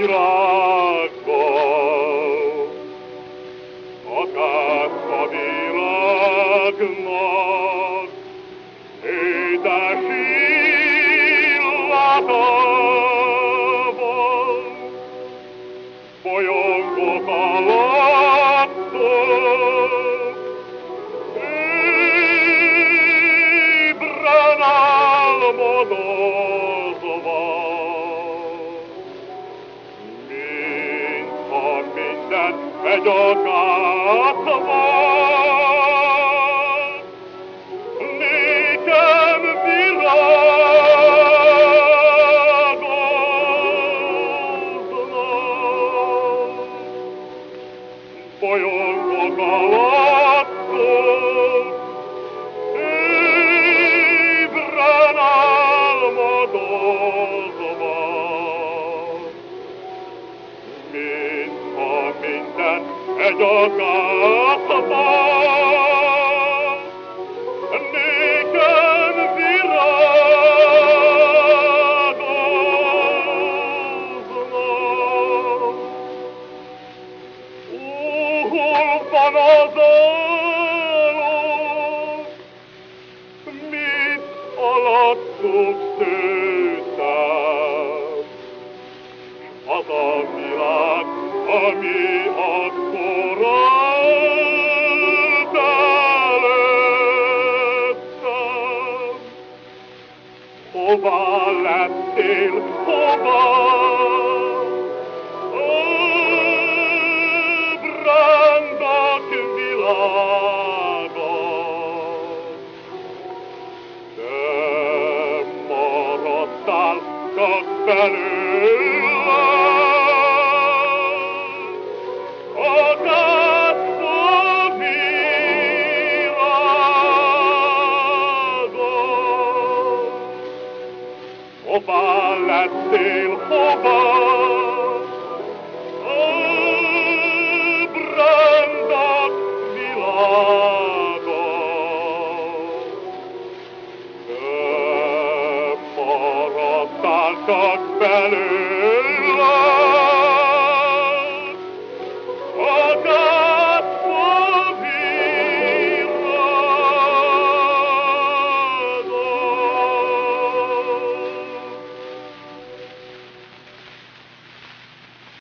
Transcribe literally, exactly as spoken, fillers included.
virággal, akár a virágnak, édes illatával, bolyongok alattok, ébren álmodozva, mintha minden megy a gátba. Nékem virágozna, bolyongok alattok, ébren álmodozva, mintha minden megy a gátba. Nékem virágozna. Ó, hol van az álom, mit alattok szőttem? Az a világ, ami akkor állt előttem, hová